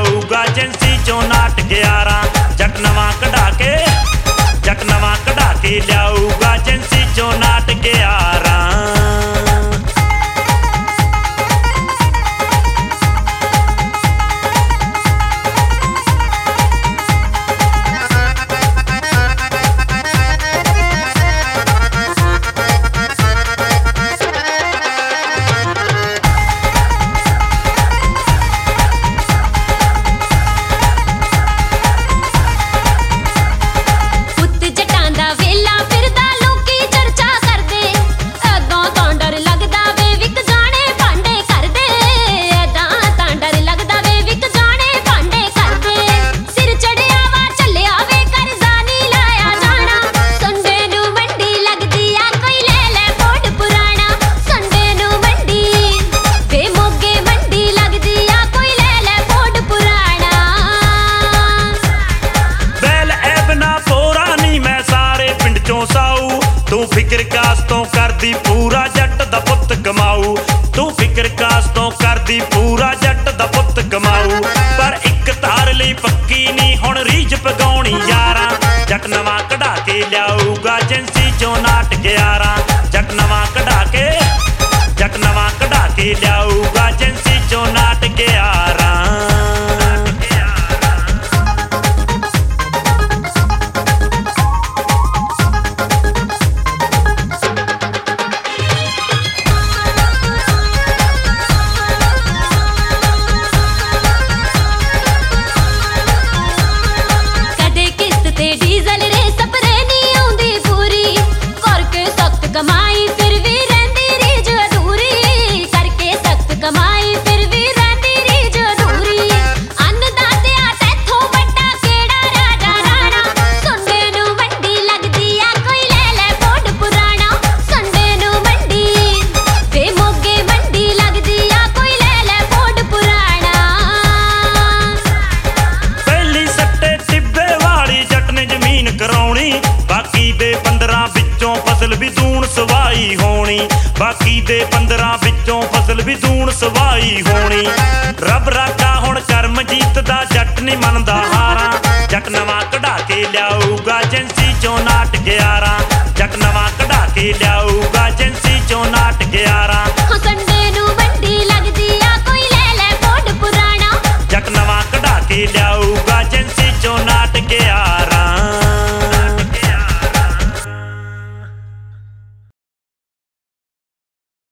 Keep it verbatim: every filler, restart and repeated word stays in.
ਲਿਆਊਗਾ agency ਚੋਂ ਨਾਟ ਗਿਆਰਾਂ। ਜੱਟ ਨਵਾਂ ਕਢਾ ਕੇ ਜੱਟ ਨਵਾਂ ਕਢਾ ਕੇ ਲਿਆਊਗਾ ਏਜੰਸੀ ਚੋਂ ਨਾਟ ਗਿਆਰਾਂ। ਤੂੰ ਫਿਕਰ ਕਾਸ ਤੋਂ ਕਰਦੀ ਪੂਰਾ ਜੱਟ ਦਾ ਪੁੱਤ ਕਮਾਊ। ਤੂੰ ਫਿਕਰ ਕਾਸ ਤੋਂ ਕਰਦੀ ਪੂਰਾ ਜੱਟ ਦਾ ਪੁੱਤ ਕਮਾਊ। ਪਰ ਇੱਕ ਤਾਰ ਲਈ ਪੱਕੀ ਨਹੀਂ ਹੁਣ ਰੀਝ ਪਗਾਉਣੀ ਯਾਰਾਂ। ਜੱਟ ਨਵਾਂ ਕਢਾ ਕੇ ਲਿਆਊਗਾ ਏਜੰਸੀ ਚੋਂ ਨਾਟ ਗਿਆਰਾਂ। ਜੱਟ ਨਵਾਂ ਕਢਾ ਕੇ ਜੱਟ ਨਵਾਂ ਕਢਾ ਕੇ ਲਿਆਊਗਾ ਏਜੰਸੀ ਚੋਂ ਨਾਟ ਗਿਆਰਾਂ। ਕਮਾਈ ਫਿਰ ਵੀ ਰਹਿੰਦੀ ਰੀਝ ਅਧੂਰੀ ਕਰਕੇ ਸਖਤ ਕਮਾਈ ਫਿਰ ਵੀ ਰਹਿੰਦੀ ਰੀਝ ਅਧੂਰੀ। ਅੰਨਦਾਤਿਆ ਤੈਥੋਂ ਵੱਡਾ ਕਿਹੜਾ ਰਾਜਾ ਰਾਣਾ। ਸੰਡੇ ਨੂੰ ਮੰਡੀ ਲੱਗਦੀ ਆ ਕੋਈ ਲੈ ਲੈ ਬੋਰਡ ਪੁਰਾਣਾ। ਸੰਡੇ ਨੂੰ ਮੰਡੀ ਵੇ ਮੋਗੇ ਮੰਡੀ ਲੱਗਦੀ ਆ ਕੋਈ ਲੈ ਲੈ ਬੋਰਡ ਪੁਰਾਣਾ। ਪਹਿਲੀ ਸੱਟੇ ਟਿੱਬੇ ਵਾਲੀ ਜੱਟ ਨੇ ਜ਼ਮੀਨ ਕਰਾਉਣੀ। ਬਾਕੀ ਦੇ ਪੰਦਰਾਂ ਵਿੱਚੋਂ ਫਸਲ ਵੀ ਦੂਣ ਸਵਾਈ ਹੋਣੀ। ਬਾਕੀ ਦੇ ਪੰਦਰਾਂ ਵਿੱਚੋਂ ਫਸਲ ਵੀ ਦੂਣ ਸਵਾਈ ਹੋਣੀ। ਰੱਬ ਰਾਖਾ ਹੁਣ ਕਰਮਜੀਤ ਦਾ ਜੱਟ ਨਹੀਂ ਮੰਨਦਾ ਹਾਰਾਂ। ਜੱਟ ਨਵਾਂ ਕਢਾ ਕੇ ਲਿਆਊਗਾ ਏਜੰਸੀ ਚੋਂ ਨਾਟ ਗਿਆਰਾਂ। ਜੱਟ ਨਵਾਂ ਕਢਾ ਕੇ ਲਿਆਊਗਾ ਏਜੰਸੀ ਚੋਂ ਨਾਟ ਗਿਆਰਾਂ।